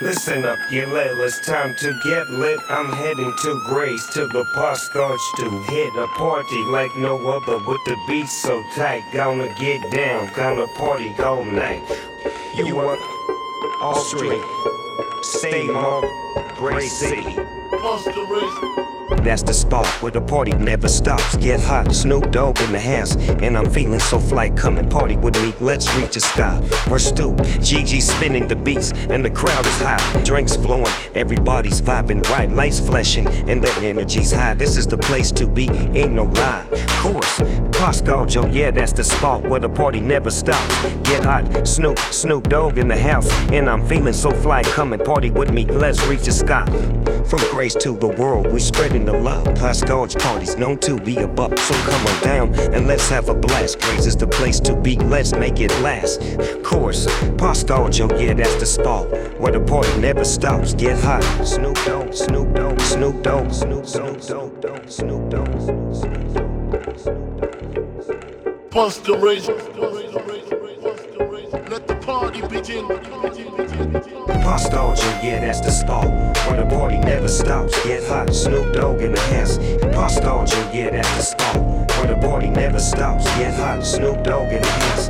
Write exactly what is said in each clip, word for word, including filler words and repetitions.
Listen up, you little, it's time to get lit. I'm heading to Grace, to the Parscotch to hit a party like no other with the beat so tight. Gonna get down, gonna party all night. You up, all street, stay on Grace City. That's the spot where the party never stops. Get hot, Snoop Dogg in the house, and I'm feeling so fly. Come and party with me, let's reach a sky. We're Stu, Gigi spinning the beats, and the crowd is hot. Drinks flowing, everybody's vibing right. Lights flashing, and the energy's high. This is the place to be, ain't no lie. Chorus, Parscotch, oh yeah, that's the spot where the party never stops. Get hot, Snoop, Snoop Dogg in the house, and I'm feeling so fly. Come and party with me, let's reach the sky. From Grace to the world, we spreading the love. Parscotch parties known to be a buck, so come on down and let's have a blast. Grace is the place to be, let's make it last. Course, Parscotch, oh yeah, that's the spot where the party never stops. Get hot, Snoop Dogg, Snoop Dogg, Snoop Dogg, Snoop Dogg, Snoop Dogg, Snoop Dogg, Snoop Dogg. Parscotch, let the party begin. Parscotch, oh yeah, that's the spot where the party never stops. Get hot, Snoop Dogg in the house. Parscotch, oh yeah, that's the spot where the party never stops. Get hot, Snoop Dogg in the house.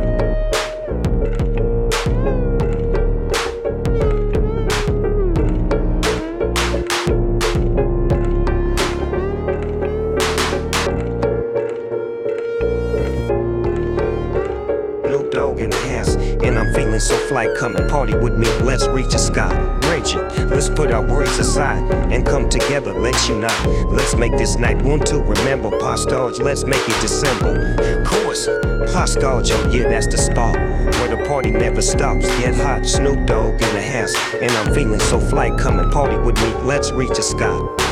Snoop Dogg in the house, and I'm feeling so fly. Come and party with me, let's reach the sky. Bridget, let's put our worries aside and come together, let's unite. Let's make this night one to remember. Parscotch, let's make it December. Course, Parscotch, oh yeah, that's the spot where the party never stops. Get hot, Snoop Dogg in the house, and I'm feeling so fly. Come and party with me, let's reach the sky.